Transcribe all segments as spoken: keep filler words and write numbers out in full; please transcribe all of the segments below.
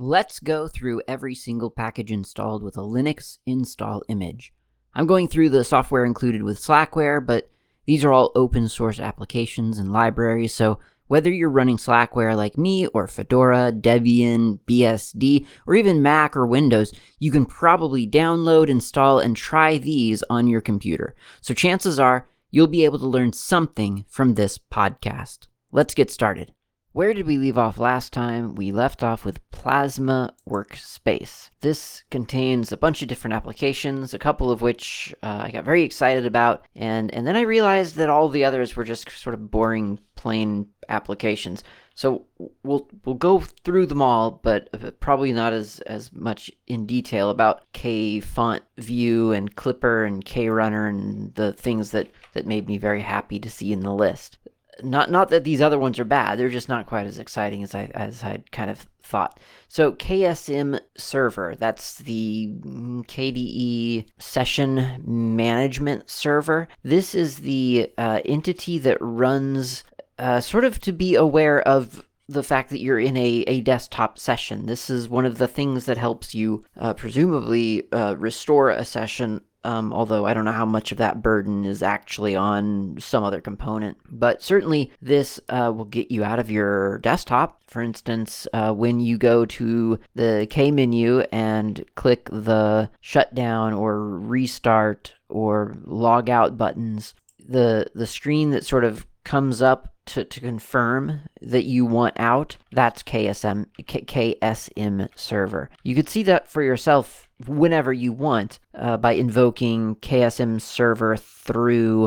Let's go through every single package installed with a Linux install image. I'm going through the software included with Slackware, but these are all open source applications and libraries, so whether you're running Slackware like me, or Fedora, Debian, B S D, or even Mac or Windows, you can probably download, install, and try these on your computer. So chances are you'll be able to learn something from this podcast. Let's get started. Where did we leave off last time? We left off with Plasma Workspace. This contains a bunch of different applications, a couple of which uh, I got very excited about, and, and then I realized that all the others were just sort of boring, plain applications. So we'll we'll go through them all, but probably not as, as much in detail about KFontView and Klipper and KRunner and the things that, that made me very happy to see in the list. Not not that these other ones are bad, they're just not quite as exciting as I as I'd kind of thought. So K S M Server, that's the K D E Session Management Server. This is the uh, entity that runs uh, sort of to be aware of the fact that you're in a, a desktop session. This is one of the things that helps you uh, presumably uh, restore a session. Um, although I don't know how much of that burden is actually on some other component. But certainly this uh, will get you out of your desktop. For instance, uh, when you go to the K menu and click the shutdown or restart or log out buttons, the, the screen that sort of comes up to, to confirm that you want out, that's K S M, K S M Server. You could see that for yourself whenever you want uh, by invoking K S M Server through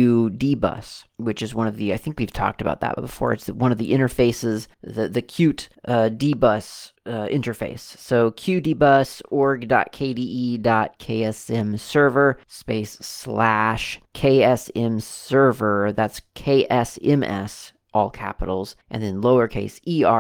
QDBus, which is one of the, I think we've talked about that before, it's one of the interfaces, the, the Qt uh, dbus uh, interface. So qdbus org.kde.ksm server space slash ksm server, that's K S M S, all capitals, and then lowercase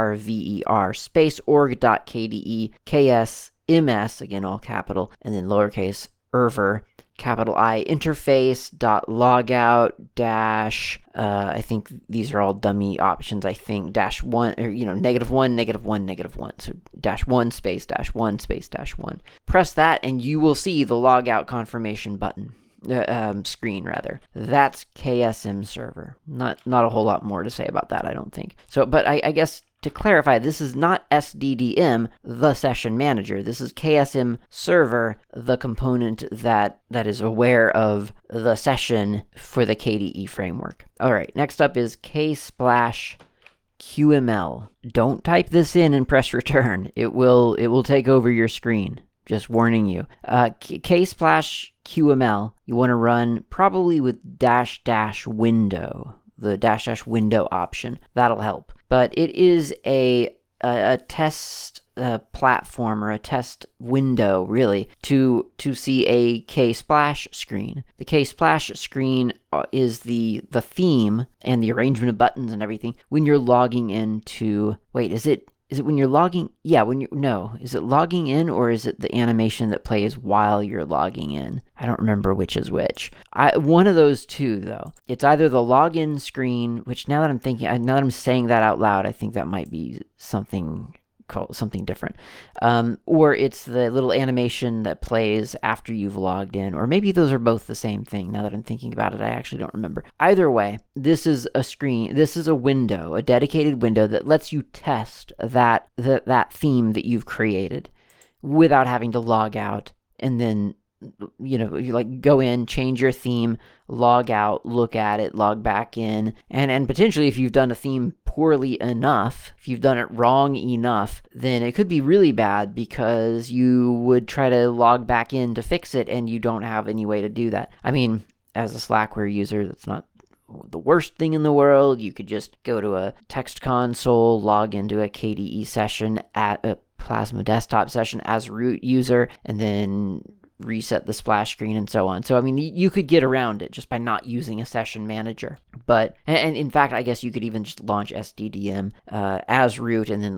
erver space org.kde ks ms, again all capital, and then lowercase erver, capital I, interface dot logout dash, uh, I think these are all dummy options, I think, dash one, or, you know, negative one, negative one, negative one, so dash one space dash one space dash one. Press that and you will see the logout confirmation button. Uh, um, screen rather. That's K S M Server. Not not a whole lot more to say about that, I don't think. So, but I, I guess to clarify, this is not S D D M, the session manager. This is K S M Server, the component that that is aware of the session for the K D E framework. All right, next up is Ksplash Q M L. Don't type this in and press return. It will it will take over your screen. Just warning you. Uh, Ksplash Q M L, you want to run probably with dash dash window, the dash dash window option. That'll help. But it is a a, a test uh, platform or a test window, really, to to see a Ksplash screen. The Ksplash screen is the the theme and the arrangement of buttons and everything when you're logging into. Wait, is it? Is it when you're logging? Yeah, when you no. Is it logging in or is it the animation that plays while you're logging in? I don't remember which is which. I, one of those two, though. It's either the login screen, which now that I'm thinking, now that I'm saying that out loud, I think that might be something called something different. Um, or it's the little animation that plays after you've logged in, or maybe those are both the same thing. Now that I'm thinking about it, I actually don't remember. Either way, this is a screen, this is a window, a dedicated window that lets you test that, that, that theme that you've created without having to log out and then, you know, you like go in, change your theme, log out, look at it, log back in, and, and potentially if you've done a theme poorly enough, if you've done it wrong enough, then it could be really bad because you would try to log back in to fix it and you don't have any way to do that. I mean, as a Slackware user, that's not the worst thing in the world. You could just go to a text console, log into a K D E session at a Plasma desktop session as root user, and then reset the splash screen and so on. So, I mean, you could get around it just by not using a session manager. But, and in fact, I guess you could even just launch S D D M uh, as root and then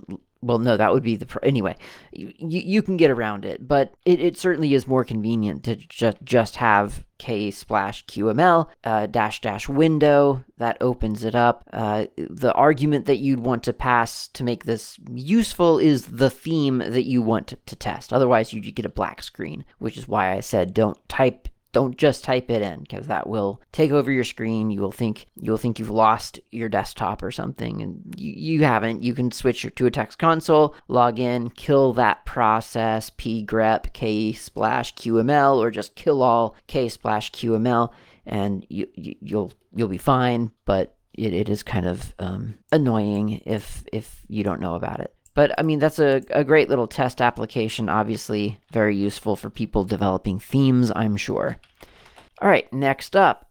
well, no, that would be the, pro- anyway, you, you can get around it, but it, it certainly is more convenient to just, just have K splash Q M L uh, dash dash window. That opens it up. Uh, the argument that you'd want to pass to make this useful is the theme that you want to, to test. Otherwise, you get a black screen, which is why I said don't type Don't just type it in, because that will take over your screen. You will think you'll think you've lost your desktop or something, and you, you haven't. You can switch to a text console, log in, kill that process, pgrep k splash qml, or just kill all k splash qml, and you, you you'll you'll be fine. But it, it is kind of um, annoying if if you don't know about it. But, I mean, that's a, a great little test application, obviously very useful for people developing themes, I'm sure. All right, next up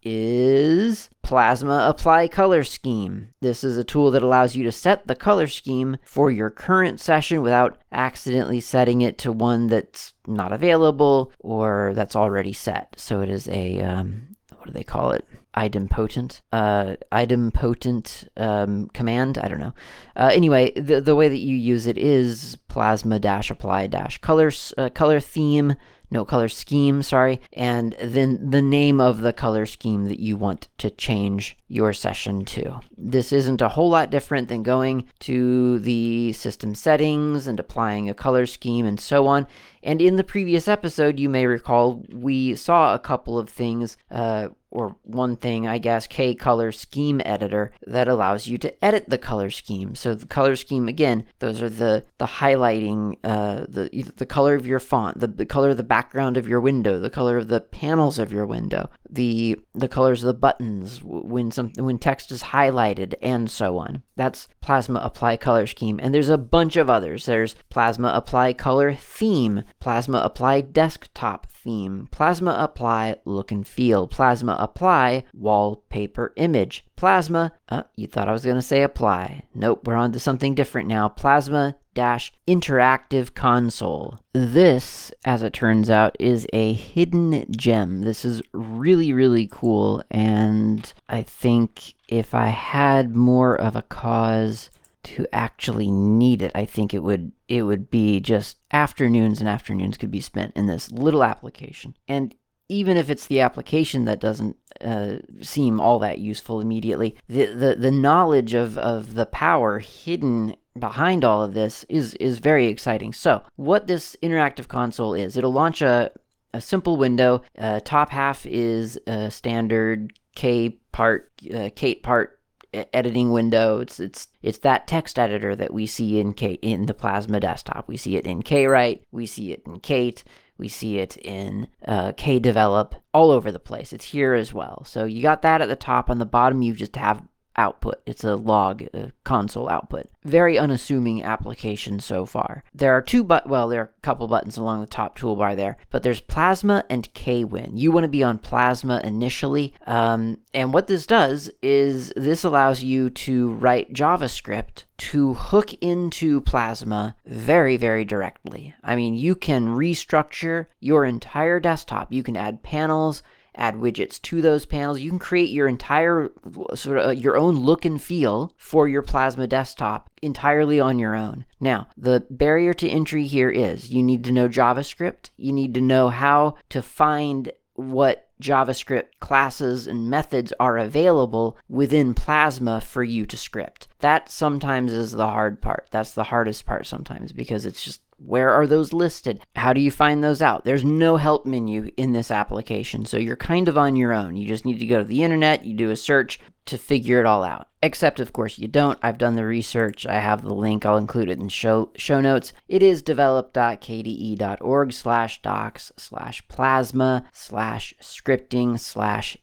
is Plasma Apply Color Scheme. This is a tool that allows you to set the color scheme for your current session without accidentally setting it to one that's not available or that's already set. So it is a, um, what do they call it? idempotent uh idempotent um command. I don't know. Uh, anyway, the the way that you use it is plasma dash apply dash colors uh, color theme no color scheme sorry and then the name of the color scheme that you want to change your session to. This isn't a whole lot different than going to the system settings and applying a color scheme and so on. And in the previous episode, you may recall, we saw a couple of things, uh, or one thing, I guess, K Color Scheme Editor, that allows you to edit the color scheme. So the color scheme, again, those are the, the highlighting, uh, the the color of your font, the, the color of the background of your window, the color of the panels of your window, the the colors of the buttons when some when text is highlighted, and so on. That's Plasma Apply Color Scheme. And there's a bunch of others. There's Plasma Apply Color Theme, Plasma Apply Desktop Theme, Plasma Apply Look and Feel, Plasma Apply Wallpaper Image, Plasma, uh, you thought I was going to say Apply. Nope, we're on to something different now. Plasma dash interactive console. This, as it turns out, is a hidden gem. This is really, really cool, and I think if I had more of a cause to actually need it, I think it would it would be just afternoons and afternoons could be spent in this little application. And even if it's the application that doesn't uh, seem all that useful immediately, the, the, the knowledge of, of the power hidden behind all of this is, is very exciting. So what this interactive console is, it'll launch a, a simple window. Uh, top half is a standard K part, uh, Kate part editing window. It's it's it's that text editor that we see in K in the Plasma desktop. We see it in Kwrite, we see it in Kate, we see it in uh, Kdevelop, all over the place. It's here as well. So you got that at the top. On the bottom, you just have output. It's a log a console output. Very unassuming application so far. There are two but well, there are a couple buttons along the top toolbar there, but there's Plasma and Kwin. You want to be on Plasma initially, um, and what this does is this allows you to write JavaScript to hook into Plasma very, very directly. I mean, you can restructure your entire desktop. You can add panels, add widgets to those panels. You can create your entire sort of uh, your own look and feel for your Plasma desktop entirely on your own. Now, the barrier to entry here is you need to know JavaScript. You need to know how to find what JavaScript classes and methods are available within Plasma for you to script. That sometimes is the hard part. That's the hardest part sometimes, because it's just, where are those listed? How do you find those out? There's no help menu in this application, so you're kind of on your own. You just need to go to the internet, you do a search to figure it all out. Except, of course, you don't. I've done the research. I have the link. I'll include it in show show notes. It is develop.kde.org slash docs slash plasma slash scripting slash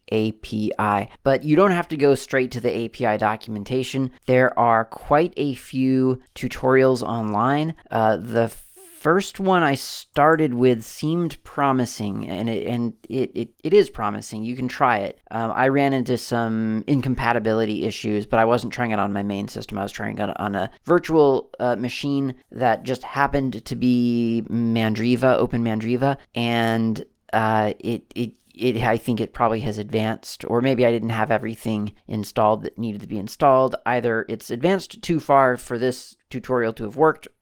API. But you don't have to go straight to the A P I documentation. There are quite a few tutorials online. Uh, the first one I started with seemed promising, and it and it, it, it is promising. You can try it. Um, I ran into some incompatibility issues, but I wasn't trying it on my main system. I was trying it on a virtual uh, machine that just happened to be Mandriva, Open Mandriva, and uh, it it It, I think it probably has advanced, or maybe I didn't have everything installed that needed to be installed. Either it's advanced too far for this tutorial to have worked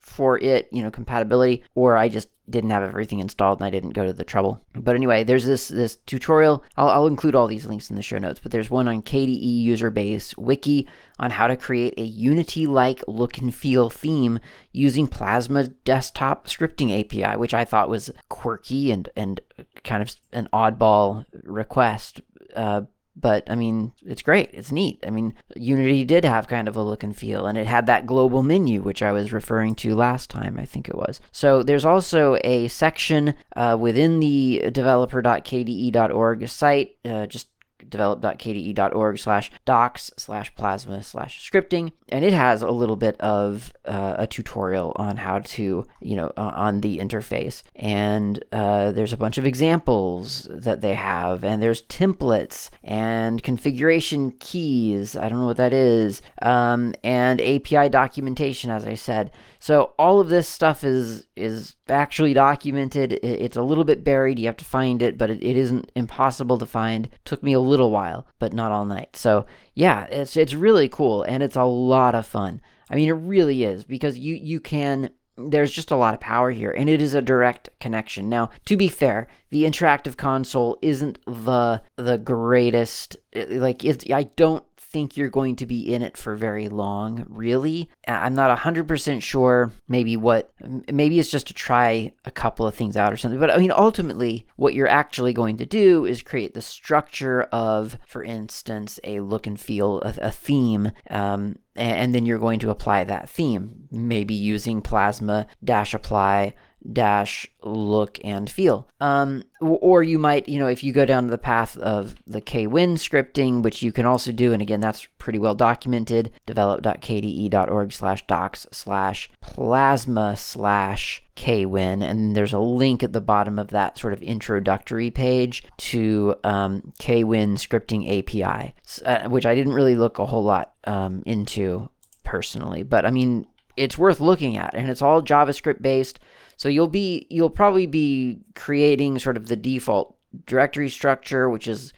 for it, you know, compatibility, or I just didn't have everything installed and I didn't go to the trouble. But anyway, there's this this tutorial. I'll, I'll include all these links in the show notes, but there's one on K D E User Base Wiki on how to create a Unity-like look and feel theme using Plasma Desktop Scripting A P I, which I thought was quirky and, and kind of an oddball request. Uh, But, I mean, it's great. It's neat. I mean, Unity did have kind of a look and feel, and it had that global menu, which I was referring to last time, I think it was. So there's also a section uh, within the developer dot k d e dot org site, uh, just develop dot k d e dot org slash docs slash plasma slash scripting, and it has a little bit of uh, a tutorial on how to, you know, uh, on the interface. And uh, there's a bunch of examples that they have, and there's templates and configuration keys. I don't know what that is. Um, and A P I documentation, as I said. So all of this stuff is is actually documented. It's a little bit buried. You have to find it, but it, it isn't impossible to find. It took me a little while, but not all night. So yeah, it's it's really cool, and it's a lot of fun. I mean, it really is, because you you can, there's just a lot of power here, and it is a direct connection. Now, to be fair, the interactive console isn't the the greatest. Like, it's, I don't think you're going to be in it for very long, really. I'm not one hundred percent sure maybe what, maybe it's just to try a couple of things out or something. But I mean, ultimately, what you're actually going to do is create the structure of, for instance, a look and feel, a, a theme, um, and then you're going to apply that theme, maybe using Plasma dash apply dash look and feel. Um, or you might, you know, if you go down the path of the Kwin scripting, which you can also do, and again, that's pretty well documented, develop dot k d e dot org slash docs slash plasma slash Kwin, and there's a link at the bottom of that sort of introductory page to um, Kwin scripting A P I, uh, which I didn't really look a whole lot um, into personally, but I mean, it's worth looking at, and it's all JavaScript based. So you'll be, you'll probably be creating sort of the default directory structure, which is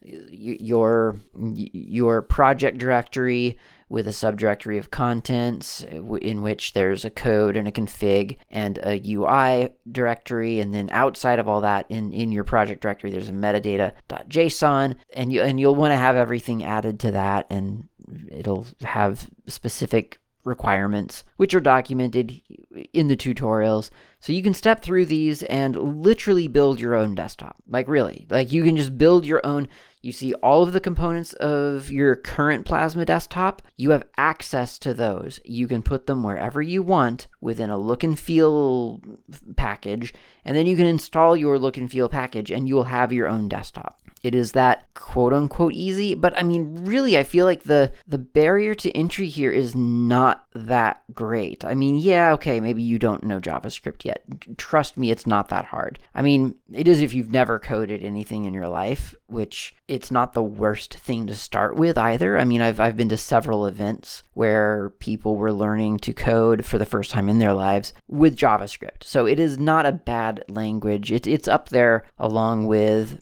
your, your project directory with a subdirectory of contents in which there's a code and a config and a U I directory. And then outside of all that, in, in your project directory, there's a metadata.json, and you, and you'll want to have everything added to that, and it'll have specific requirements, which are documented in the tutorials. So you can step through these and literally build your own desktop. Like, really, like you can just build your own. You see all of the components of your current Plasma desktop. You have access to those. You can put them wherever you want within a look and feel package, and then you can install your look and feel package, and you will have your own desktop. It is that quote unquote easy, but I mean, really, I feel like the the barrier to entry here is not that great. I mean, yeah, okay, maybe you don't know JavaScript yet. Trust me, it's not that hard. I mean, it is if you've never coded anything in your life, which it's not the worst thing to start with either. I mean, I've I've been to several events where people were learning to code for the first time in their lives with JavaScript. So it is not a bad language. It, it's up there along with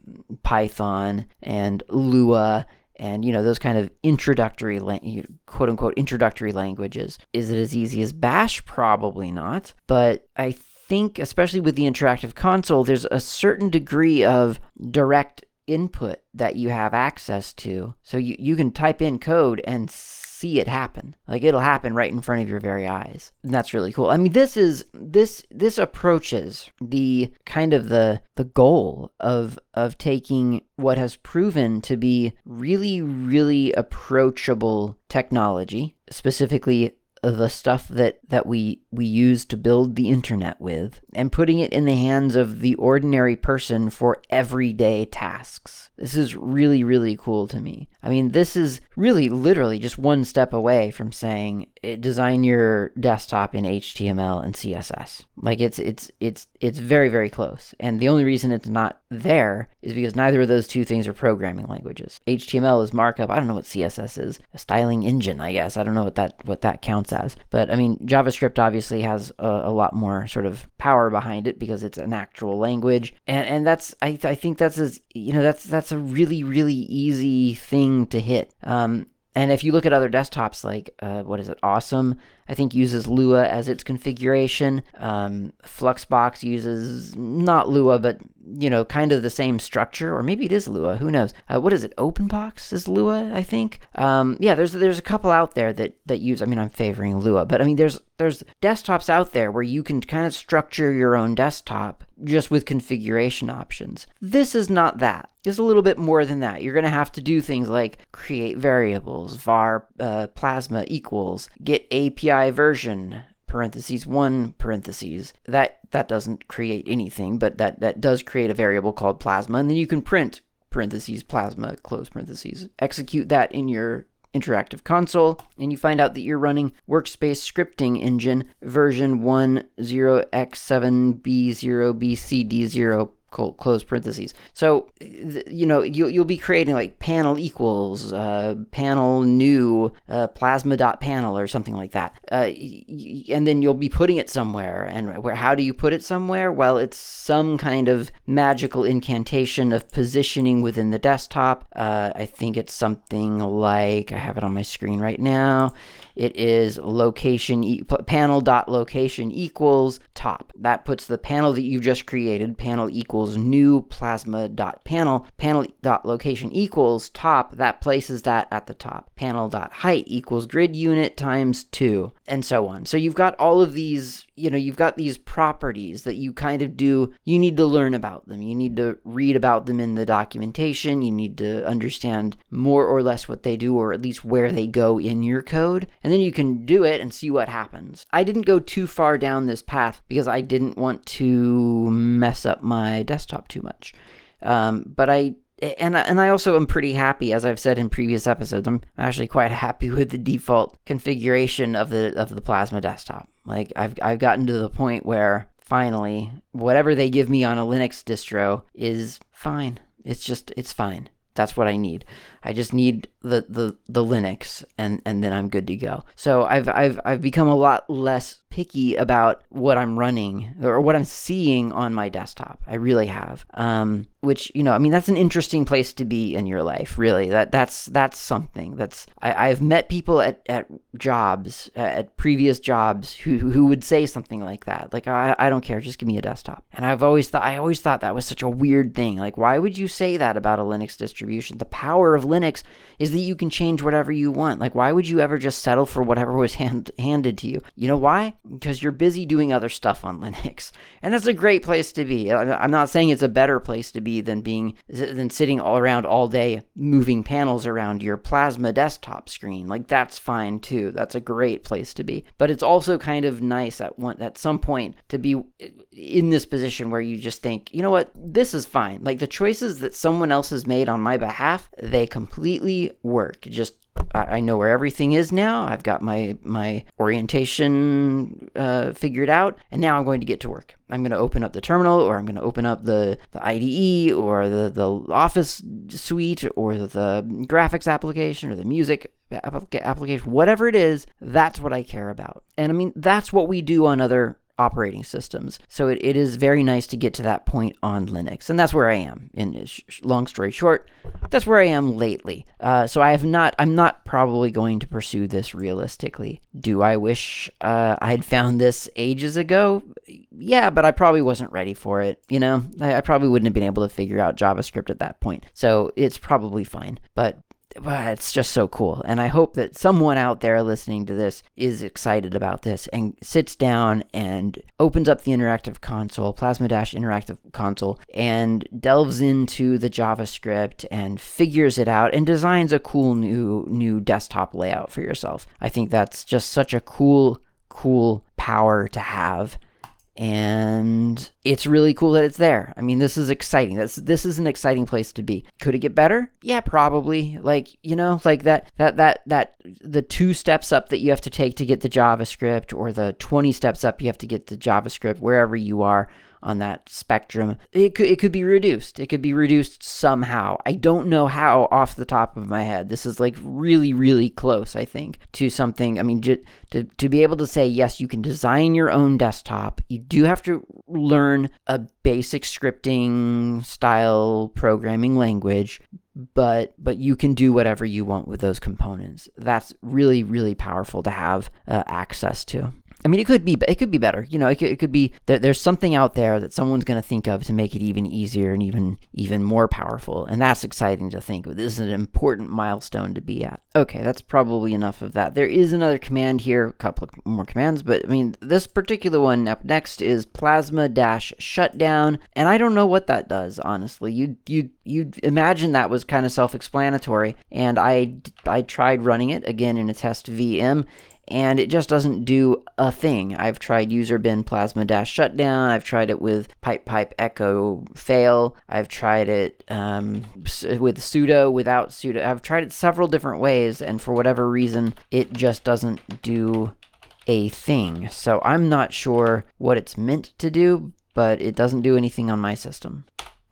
Python and Lua and, you know, those kind of introductory, quote unquote, introductory languages. Is it as easy as Bash? Probably not. But I think, especially with the interactive console, there's a certain degree of direct input that you have access to. So you, you can type in code and see it happen. Like, it'll happen right in front of your very eyes. And that's really cool. I mean, this is, this, this approaches the kind of the, the goal of, of taking what has proven to be really, really approachable technology, specifically the stuff that, that we, we use to build the internet with, and putting it in the hands of the ordinary person for everyday tasks. This is really, really cool to me. I mean, this is really literally just one step away from saying, design your desktop in H T M L and C S S. Like, it's, it's, it's, it's very, very close. And the only reason it's not there is because neither of those two things are programming languages. H T M L is markup. I don't know what C S S is. A styling engine, I guess. I don't know what that, what that counts as. But I mean, JavaScript obviously has a, a lot more sort of power behind it because it's an actual language. And, and that's, I, I think that's, as, you know, that's, that's a really, really easy thing to hit. Um, And if you look at other desktops like, uh, what is it, Awesome, I think uses Lua as its configuration. Um, Fluxbox uses not Lua, but, you know, kind of the same structure, or maybe it is Lua, who knows. Uh, what is it, OpenBox is Lua, I think? Um, yeah, there's there's a couple out there that, that use, I mean, I'm favoring Lua, but I mean, there's there's desktops out there where you can kind of structure your own desktop just with configuration options. This is not that. It's a little bit more than that. You're going to have to do things like create variables, var uh, plasma equals, get A P I version, parentheses one parentheses. That that doesn't create anything, but that, that does create a variable called plasma, and then you can print parentheses plasma, close parentheses. Execute that in your interactive console, and you find out that you're running Workspace Scripting Engine version one zero x seven b zero b c d zero close parentheses. So, you know, you'll, you'll be creating like panel equals, uh, panel new, uh, plasma.panel or something like that. Uh, and then you'll be putting it somewhere. And where, how do you put it somewhere? Well, it's some kind of magical incantation of positioning within the desktop. Uh, I think it's something like, I have it on my screen right now. It is location, e panel dot location equals top. That puts the panel that you just created, panel equals new plasma dot panel, panel dot location equals top. That places that at the top. Panel dot height equals grid unit times two, and so on. So you've got all of these, you know, you've got these properties that you kind of do, you need to learn about them. You need to read about them in the documentation. You need to understand more or less what they do, or at least where they go in your code. And then you can do it and see what happens. I didn't go too far down this path because I didn't want to mess up my desktop too much. Um, but I And, and I also am pretty happy, as I've said in previous episodes, I'm actually quite happy with the default configuration of the of the Plasma desktop. Like, I've, I've gotten to the point where, finally, whatever they give me on a Linux distro is fine. It's just, it's fine. That's what I need. I just need the, the, the Linux, and, and then I'm good to go. So I've, I've, I've become a lot less picky about what I'm running or what I'm seeing on my desktop. I really have. Um, which, you know, I mean, that's an interesting place to be in your life, really. That that's that's something. That's I, I've met people at, at jobs, at previous jobs, who who would say something like that. Like, I, I don't care, just give me a desktop. And I've always thought I always thought that was such a weird thing. Like, why would you say that about a Linux distribution? The power of Linux is that you can change whatever you want. Like, why would you ever just settle for whatever was hand, handed to you? You know why? Because you're busy doing other stuff on Linux. And that's a great place to be. I'm not saying it's a better place to be than being than sitting all around all day moving panels around your Plasma desktop screen. Like, that's fine too. That's a great place to be. But it's also kind of nice at one at some point to be in this position where you just think, you know what, this is fine. Like, the choices that someone else has made on my behalf, they completely work. Just I know where everything is now. I've got my my orientation uh, figured out, and now I'm going to get to work. I'm going to open up the terminal, or I'm going to open up the, the I D E, or the, the Office suite, or the graphics application, or the music application, whatever it is. That's what I care about. And I mean, that's what we do on other operating systems. So it, it is very nice to get to that point on Linux. And that's where I am. In sh- long story short, that's where I am lately. Uh, so I have not, I'm not probably going to pursue this realistically. Do I wish uh, I had found this ages ago? Yeah, but I probably wasn't ready for it. You know, I, I probably wouldn't have been able to figure out JavaScript at that point. So it's probably fine. But But it's just so cool. And I hope that someone out there listening to this is excited about this and sits down and opens up the interactive console, Plasma Dash interactive console, and delves into the JavaScript and figures it out and designs a cool new new desktop layout for yourself. I think that's just such a cool, cool power to have. And it's really cool that it's there. I mean, this is exciting. This this is an exciting place to be. Could it get better? Yeah, probably. Like, you know, like that that that that the two steps up that you have to take to get the JavaScript, or the twenty steps up you have to get the JavaScript, wherever you are on that spectrum, it could it could be reduced. It could be reduced somehow. I don't know how off the top of my head. This is like really, really close, I think, to something. I mean, j- to to be able to say, yes, you can design your own desktop. You do have to learn a basic scripting style programming language, but but you can do whatever you want with those components. That's really, really powerful to have uh, access to. I mean, it could be it could be better. You know, it could, it could be that there's something out there that someone's going to think of to make it even easier and even even more powerful. And that's exciting to think of. This is an important milestone to be at. Okay, that's probably enough of that. There is another command here, a couple of more commands, but I mean, this particular one up next is plasma dash shutdown, and I don't know what that does, honestly. You you you'd imagine that was kind of self-explanatory, and I I tried running it again in a test V M, and it just doesn't do a thing. I've tried user bin plasma dash shutdown. I've tried it with pipe pipe echo fail. I've tried it um, with sudo, without sudo. I've tried it several different ways, and for whatever reason, it just doesn't do a thing. So I'm not sure what it's meant to do, but it doesn't do anything on my system.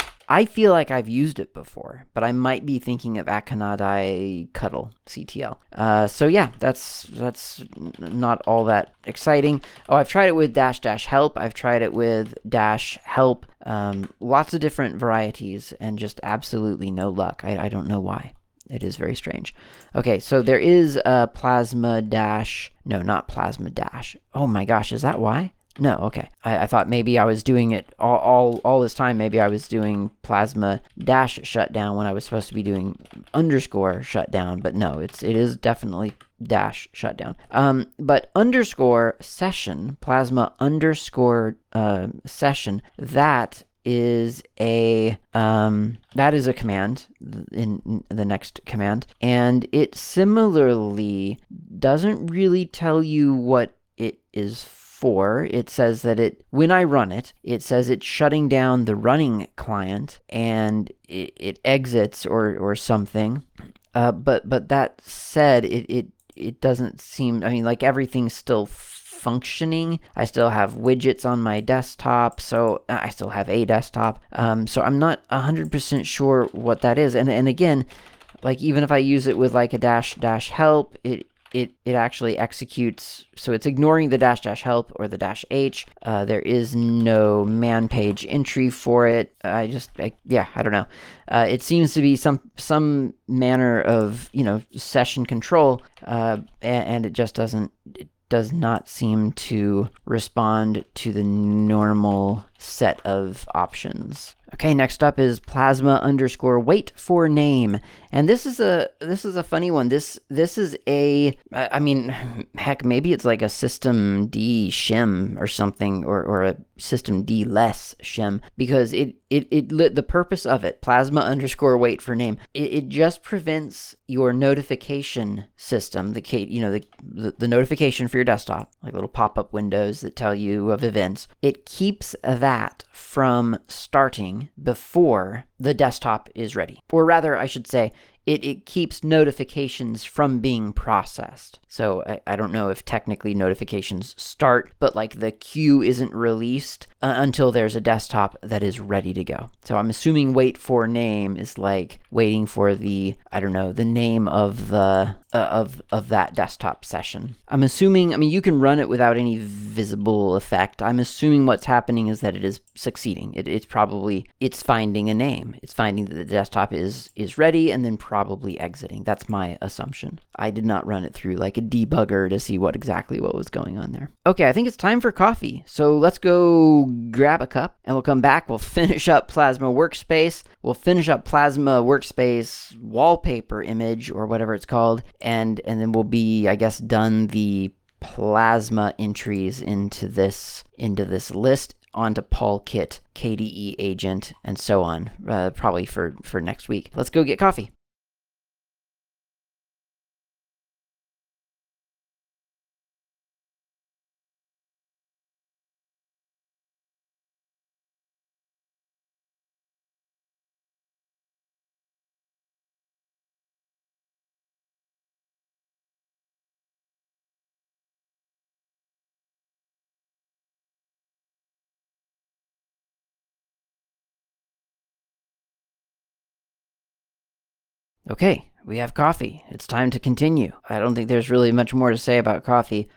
I feel like I've used it before, but I might be thinking of Akonadi Cuddle C T L. Uh, so yeah, that's that's not all that exciting. Oh, I've tried it with dash dash help. I've tried it with dash help. Um, lots of different varieties, and just absolutely no luck. I, I don't know why. It is very strange. Okay, so there is a plasma dash. No, not plasma dash. Oh my gosh, is that why? No, okay. I, I thought maybe I was doing it all, all all this time. Maybe I was doing plasma dash shutdown when I was supposed to be doing underscore shutdown. But no, it's it is definitely dash shutdown. Um, but underscore session, plasma underscore uh, session, that is a um, that is a command in, in the next command, and it similarly doesn't really tell you what it is for. It says that it, when I run it, it says it's shutting down the running client and it, it exits or or something. Uh, but but that said, it it it doesn't seem. I mean, like everything's still functioning. I still have widgets on my desktop, so I still have a desktop. Um, so I'm not one hundred percent sure what that is. And and again, like even if I use it with like a dash dash help, it it it actually executes. So it's ignoring the dash dash help or the dash h. Uh, there is no man page entry for it. I just I, yeah I don't know. Uh, it seems to be some some manner of you know session control, uh, and, and it just doesn't. It, does not seem to respond to the normal set of options. Okay, next up is plasma underscore wait for name. And this is a this is a funny one. This this is a I mean, heck, maybe it's like a system D shim or something, or, or a system D less shim, because it it it the purpose of it, plasma underscore wait for name, it, it just prevents your notification system, the you know the, the the notification for your desktop, like little pop-up windows that tell you of events. It keeps that from starting before the desktop is ready. Or rather, I should say, it, it keeps notifications from being processed. So I, I don't know if technically notifications start, but like the queue isn't released uh, until there's a desktop that is ready to go. So I'm assuming wait for name is like waiting for the, I don't know, the name of the uh, of of that desktop session. I'm assuming, I mean, you can run it without any visible effect. I'm assuming what's happening is that it is succeeding. It, it's probably, it's finding a name. It's finding that the desktop is is ready and then probably exiting. That's my assumption. I did not run it through like a debugger to see what exactly what was going on there. Okay, I think it's time for coffee. So let's go grab a cup and we'll come back. We'll finish up Plasma Workspace. We'll finish up Plasma Workspace wallpaper image or whatever it's called. And, and then we'll be, I guess, done the Plasma entries into this, into this list, onto PaulKit, K D E agent, and so on, uh, probably for, for next week. Let's go get coffee. Okay, we have coffee. It's time to continue. I don't think there's really much more to say about coffee.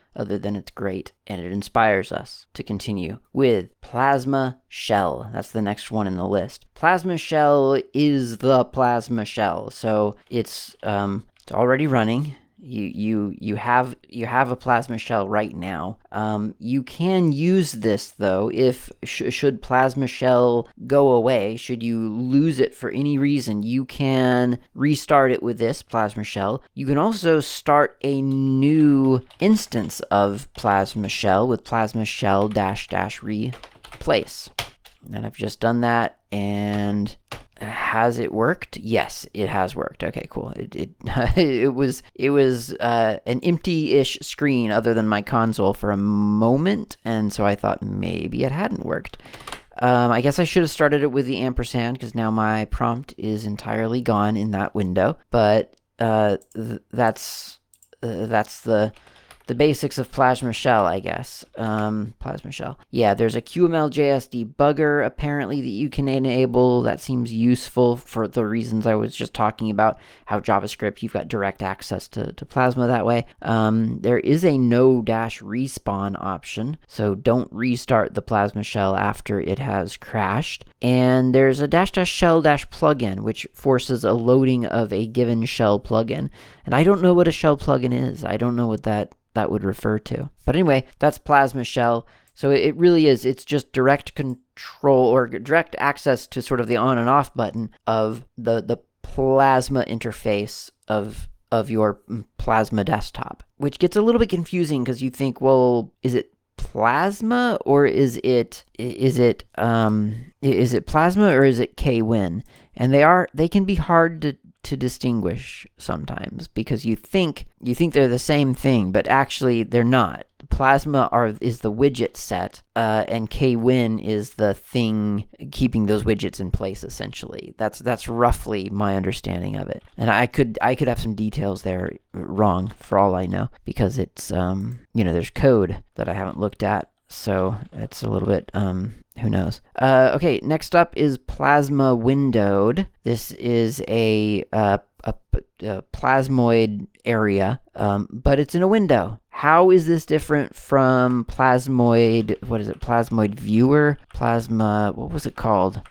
other than it's great, and it inspires us to continue with Plasma Shell. That's the next one in the list. Plasma Shell is the Plasma Shell, so it's um, it's already running. You you you have you have a plasma shell right now. Um, you can use this though if sh should plasma shell go away, should you lose it for any reason, you can restart it with this plasma shell. You can also start a new instance of plasma shell with plasma shell dash dash replace. And I've just done that, and has it worked? Yes, it has worked. Okay, cool. It it, it was it was uh, an empty-ish screen other than my console for a moment, and so I thought maybe it hadn't worked. Um, I guess I should have started it with the ampersand because now my prompt is entirely gone in that window. But uh, th that's uh, that's the the basics of Plasma Shell, I guess. Um, Plasma Shell. Yeah, there's a Q M L J S debugger, apparently, that you can enable. That seems useful for the reasons I was just talking about, how JavaScript, you've got direct access to, to Plasma that way. Um, there is a no-respawn option, so don't restart the Plasma Shell after it has crashed. And there's a dash dash shell dash plugin, which forces a loading of a given shell plugin. And I don't know what a shell plugin is. I don't know what that that would refer to. But anyway, that's Plasma Shell. So it really is, it's just direct control or direct access to sort of the on and off button of the, the Plasma interface of, of your Plasma desktop, which gets a little bit confusing because you think, well, is it Plasma or is it, is it, um, is it Plasma or is it Kwin? And they are, they can be hard to to distinguish sometimes because you think you think they're the same thing, but actually they're not. Plasma are is the widget set, uh, and Kwin is the thing keeping those widgets in place. Essentially, that's that's roughly my understanding of it. And I could I could have some details there wrong for all I know because it's um you know there's code that I haven't looked at, so it's a little bit um. Who knows? Uh, okay, next up is Plasma Windowed. This is a, uh, a, a plasmoid area, um, but it's in a window. How is this different from Plasmoid, what is it, Plasmoid Viewer? Plasma, what was it called?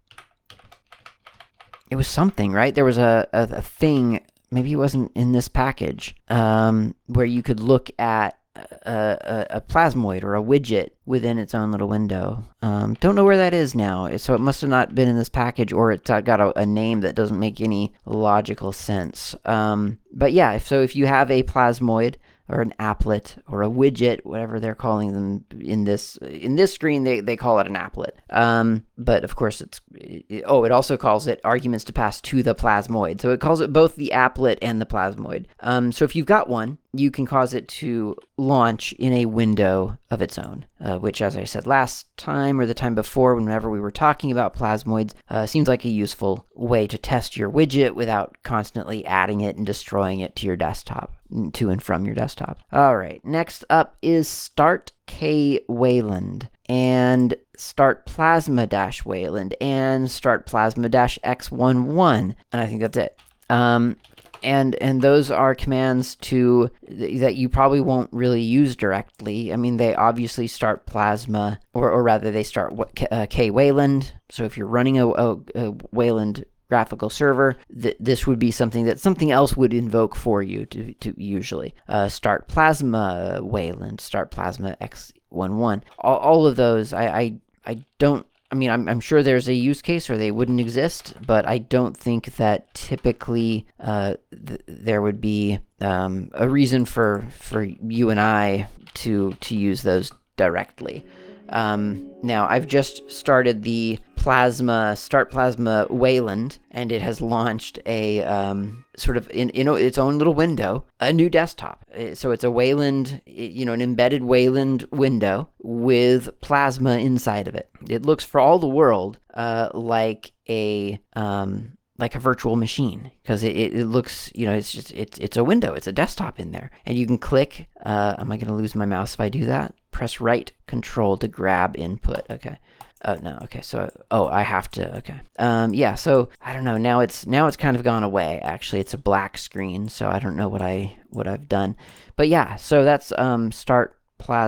It was something, right? There was a, a, a thing, maybe it wasn't in this package, um, where you could look at A, a, a plasmoid or a widget within its own little window. Um, don't know where that is now, so it must have not been in this package, or it's uh, got a, a name that doesn't make any logical sense. Um, but yeah, if, so if you have a plasmoid or an applet or a widget, whatever they're calling them in this in this screen, they, they call it an applet. Um, but of course, it's it, oh, it also calls it arguments to pass to the plasmoid. So it calls it both the applet and the plasmoid. Um, so if you've got one, you can cause it to launch in a window of its own, uh, which, as I said last time or the time before, whenever we were talking about plasmoids, uh, seems like a useful way to test your widget without constantly adding it and destroying it to your desktop, to and from your desktop. All right, next up is Start K Wayland and Start Plasma dash Wayland and Start Plasma dash X eleven, and I think that's it. Um, And and those are commands to th that you probably won't really use directly. I mean, they obviously start Plasma, or or rather, they start K, uh, K Wayland. So if you're running a, a, a Wayland graphical server, th this would be something that something else would invoke for you to to usually uh, start Plasma Wayland, start Plasma X eleven. All all of those, I I, I don't. I mean, I'm, I'm sure there's a use case or they wouldn't exist, but I don't think that typically uh, th there would be um, a reason for for you and I to to use those directly. Um, now, I've just started the Plasma, Start Plasma Wayland, and it has launched a um, sort of, in, in its own little window, a new desktop. So it's a Wayland, you know, an embedded Wayland window with Plasma inside of it. It looks for all the world uh, like a... Um, like a virtual machine, because it, it, it looks, you know, it's just, it's, it's a window, it's a desktop in there. And you can click, uh, am I going to lose my mouse if I do that? Press right control to grab input. Okay. Oh, no. Okay. So, oh, I have to. Okay. Um, yeah. So I don't know. Now it's, now it's kind of gone away. Actually, it's a black screen. So I don't know what I, what I've done, but yeah, so that's um, start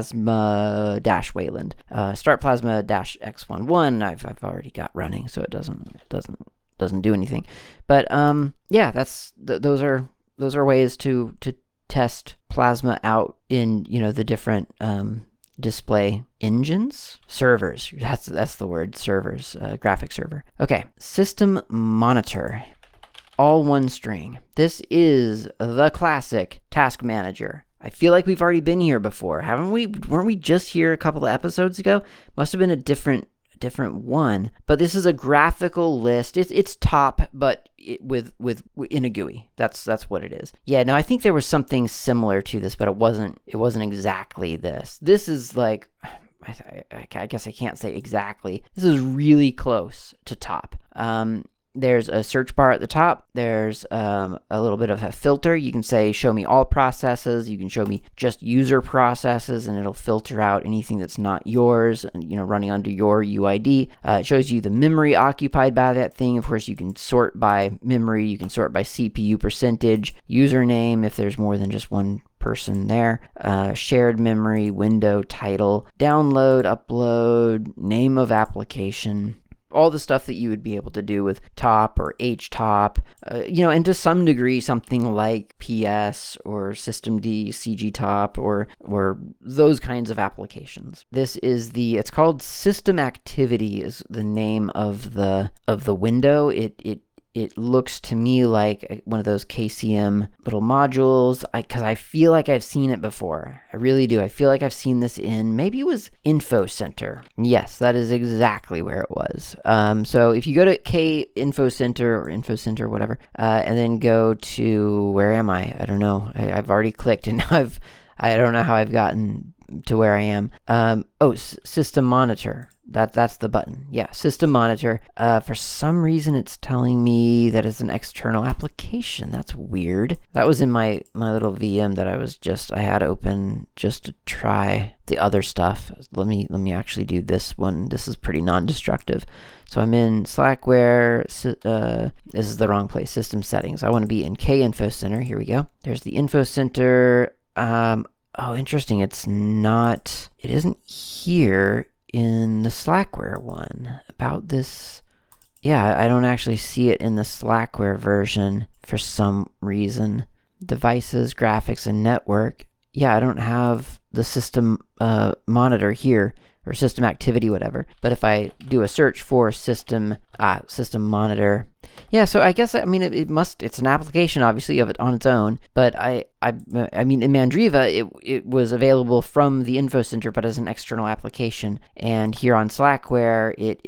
plasma dash Wayland. Uh, start plasma dash X eleven I've I've already got running, so it doesn't doesn't doesn't do anything. But um, yeah, that's th- those are those are ways to to test plasma out in you know the different um, display engines, servers. That's that's the word, servers, uh, graphic server. Okay, system monitor, all one string. This is the classic task manager. I feel like we've already been here before, haven't we? Weren't we just here a couple of episodes ago? Must have been a different different one. But this is a graphical list. It's it's top, but it, with with in a G U I. That's that's what it is. Yeah. No, I think there was something similar to this, but it wasn't. It wasn't exactly this. This is like. I, I, I guess I can't say exactly. This is really close to top. Um, There's a search bar at the top. There's um, a little bit of a filter. You can say, show me all processes. You can show me just user processes, and it'll filter out anything that's not yours, you know, running under your U I D. Uh, it shows you the memory occupied by that thing. Of course, you can sort by memory. You can sort by C P U percentage, username, if there's more than just one person there, uh, shared memory, window, title, download, upload, name of application, all the stuff that you would be able to do with top or htop, uh, you know, and to some degree something like P S or systemd, cgtop, or or those kinds of applications. This is the, it's called system activity is the name of the of the window. It it It looks to me like one of those K C M little modules, because I, I feel like I've seen it before. I really do. I feel like I've seen this in, maybe it was Info Center. Yes, that is exactly where it was. Um, so if you go to K Info Center or Info Center, whatever, uh, and then go to, where am I? I don't know. I, I've already clicked, and now I've, I don't know how I've gotten to where I am. Um, oh, S- System Monitor. That that's the button. Yeah, System Monitor. Uh, for some reason, it's telling me that it's an external application. That's weird. That was in my my little V M that I was just I had open just to try the other stuff. Let me let me actually do this one. This is pretty non-destructive. So I'm in Slackware. Uh, this is the wrong place. System settings. I want to be in K Info Center. Here we go. There's the Info Center. Um, oh, interesting. It's not. It isn't here in the Slackware one about this. Yeah, I don't actually see it in the Slackware version for some reason. Devices, graphics, and network. Yeah, I don't have the system uh, monitor here, or system activity, whatever. But if I do a search for system uh, system monitor, yeah, so I guess, I mean, it, it must, it's an application, obviously, of it on its own, but I, I, I mean, in Mandriva, it, it was available from the Info Center, but as an external application, and here on Slackware, it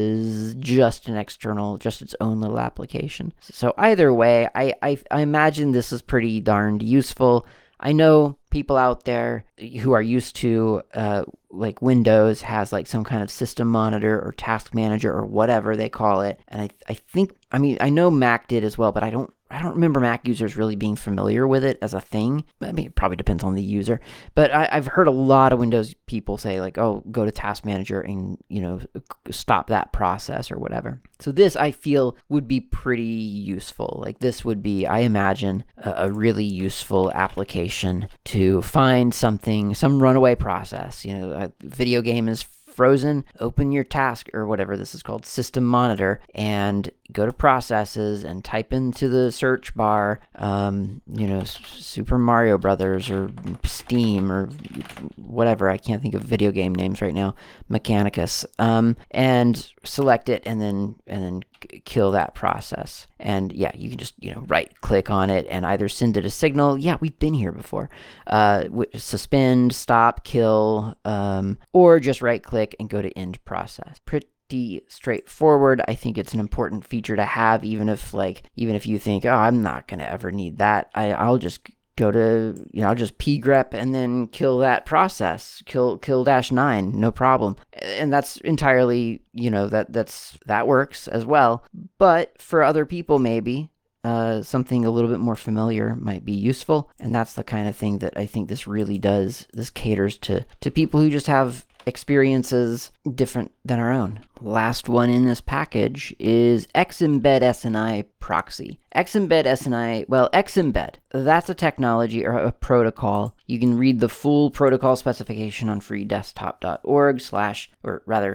is just an external, just its own little application. So either way, I, I, I imagine this is pretty darned useful. I know people out there who are used to, uh, like Windows has like some kind of system monitor or task manager or whatever they call it. And I, I think, I mean, I know Mac did as well, but I don't, I don't remember Mac users really being familiar with it as a thing. I mean, it probably depends on the user, but I, I've heard a lot of Windows people say like, oh, go to Task Manager and, you know, stop that process or whatever. So this, I feel, would be pretty useful. Like this would be, I imagine, a, a really useful application to find something, some runaway process. You know, a video game is frozen, open your task or whatever this is called, system monitor, and go to processes and type into the search bar, um, you know, Super Mario Brothers or Steam or whatever. I can't think of video game names right now. Mechanicus, um, and select it, and then and then kill that process. And yeah, you can just, you know, right click on it and either send it a signal. Yeah, we've been here before. Uh, suspend, stop, kill, um, or just right click and go to end process. Pretty straightforward. I think it's an important feature to have, even if like, even if you think, oh, I'm not going to ever need that. I, I'll just go to, you know, I'll just pgrep and then kill that process, kill, kill dash nine, no problem. And that's entirely, you know, that that's, that works as well. But for other people, maybe, Uh, something a little bit more familiar might be useful, and that's the kind of thing that I think this really does. This caters to to people who just have experiences different than our own. Last one in this package is Xembed S N I proxy. Xembed S N I, well, Xembed, that's a technology or a protocol. You can read the full protocol specification on freedesktop.org slash, or rather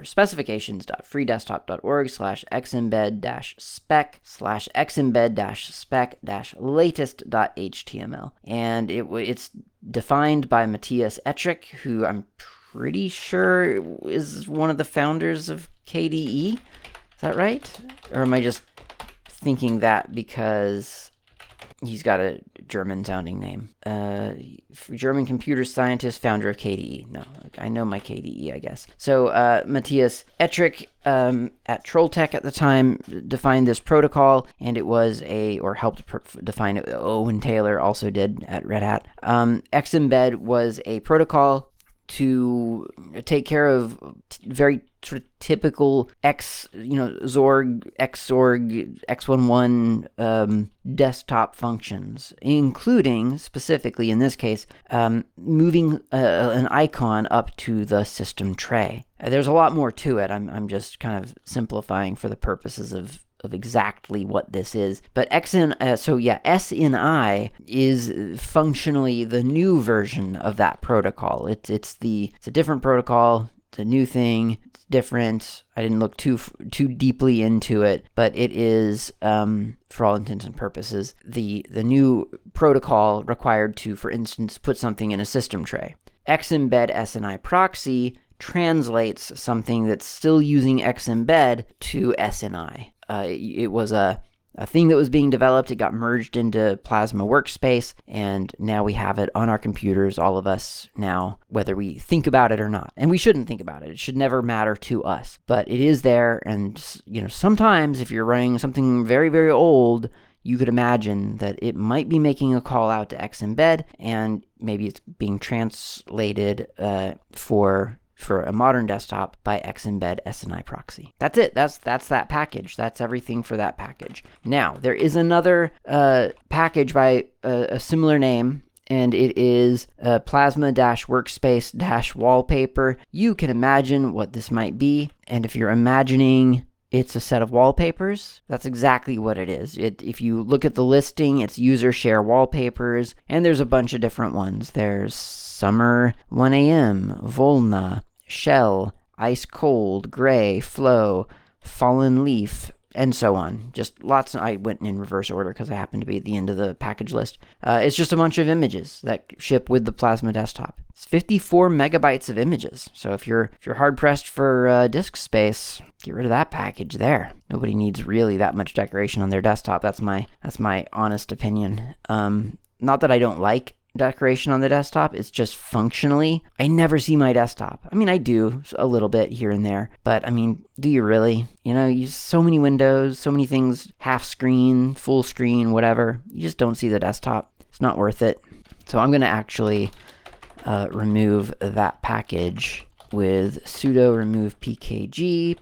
specifications.freedesktop.org slash xembed dash spec slash xembed dash spec dash latest.html. And it it's defined by Matthias Ettrich, who I'm pretty sure is one of the founders of K D E. Is that right? Or am I just thinking that because he's got a German-sounding name? Uh, German computer scientist, founder of K D E. No, I know my K D E, I guess. So uh, Matthias Ettrich um, at Trolltech at the time defined this protocol, and it was a, or helped pr- define it. Owen Taylor also did at Red Hat. Um, Xembed was a protocol to take care of very sort of typical X, you know, Zorg, Xorg, X eleven um, desktop functions, including, specifically in this case, um, moving uh, an icon up to the system tray. Uh, there's a lot more to it. I'm, I'm just kind of simplifying for the purposes of of exactly what this is. But X N, uh, so yeah, S N I is functionally the new version of that protocol. It's it's the it's a different protocol. It's a new thing. It's different. I didn't look too too deeply into it, but it is, um, for all intents and purposes, the the new protocol required to, for instance, put something in a system tray. Xembed S N I proxy translates something that's still using Xembed to S N I. Uh, it was a, a thing that was being developed. It got merged into Plasma Workspace, and now we have it on our computers, all of us now, whether we think about it or not. And we shouldn't think about it. It should never matter to us. But it is there, and you know, sometimes if you're running something very, very old, you could imagine that it might be making a call out to Xembed, and maybe it's being translated uh, for... for a modern desktop by Xembed S N I proxy. That's it. That's that's that package. That's everything for that package. Now, there is another uh, package by a, a similar name, and it is uh, Plasma-Workspace-Wallpaper. You can imagine what this might be, and if you're imagining it's a set of wallpapers, that's exactly what it is. It, if you look at the listing, it's user share wallpapers, and there's a bunch of different ones. There's Summer one A M, Volna, Shell, Ice Cold, Gray, Flow, Fallen Leaf, and so on. Just lots of, I went in reverse order because I happened to be at the end of the package list. Uh, it's just a bunch of images that ship with the Plasma desktop. It's fifty-four megabytes of images. So if you're if you're hard pressed for uh, disk space, get rid of that package there. Nobody needs really that much decoration on their desktop. That's my that's my honest opinion. Um, not that I don't like decoration on the desktop, it's just functionally, I never see my desktop. I mean, I do a little bit here and there, but I mean, do you really? You know, you so many windows, so many things, half screen, full screen, whatever. You just don't see the desktop. It's not worth it. So I'm going to actually uh, remove that package with sudo remove pkg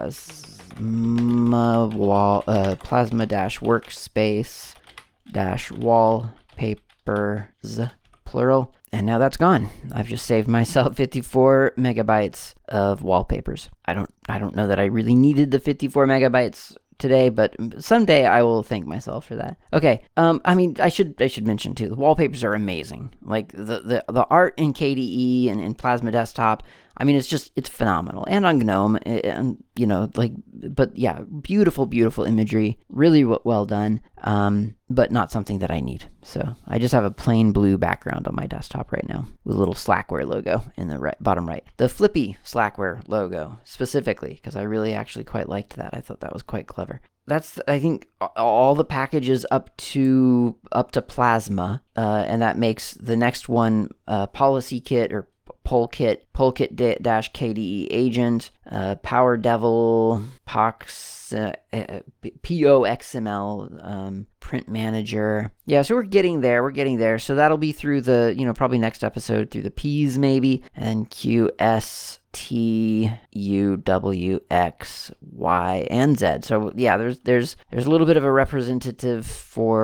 plasma wall uh, plasma dash workspace dash wallpaper plural, and now that's gone. I've just saved myself fifty-four megabytes of wallpapers. I don't I don't know that I really needed the fifty-four megabytes today, but someday I will thank myself for that. Okay, um, I mean, I should I should mention too, the wallpapers are amazing. Like the the, the art in K D E and in Plasma Desktop, I mean, it's just, it's phenomenal. And on GNOME, and, you know, like, but yeah, beautiful, beautiful imagery, really w- well done, um, but not something that I need. So I just have a plain blue background on my desktop right now with a little Slackware logo in the right, bottom right. The Flippy Slackware logo, specifically, because I really actually quite liked that. I thought that was quite clever. That's, I think, all the packages up to up to Plasma, uh, and that makes the next one uh, PolicyKit or Polkit, Polkit dash K D E agent, uh, Power Devil, Pox, uh, uh, P O X M L, um, Print Manager. Yeah, so we're getting there. We're getting there. So that'll be through the, you know, probably next episode through the P's maybe, and Q, S, T, U, W, X, Y, and Z. So yeah, there's there's there's a little bit of a representative for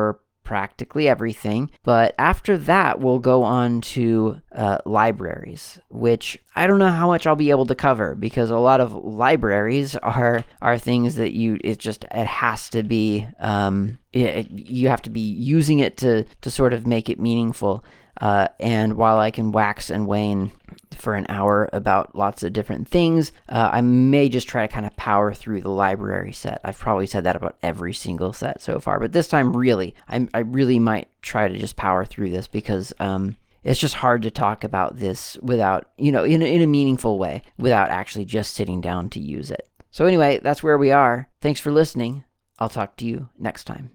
practically everything. But after that, we'll go on to uh, libraries, which I don't know how much I'll be able to cover, because a lot of libraries are are things that you it just it has to be um, it, you have to be using it to to sort of make it meaningful. Uh, and while I can wax and wane for an hour about lots of different things, uh, I may just try to kind of power through the library set. I've probably said that about every single set so far, but this time really, I, I really might try to just power through this, because um, it's just hard to talk about this without, you know, in, in a meaningful way, without actually just sitting down to use it. So anyway, that's where we are. Thanks for listening. I'll talk to you next time.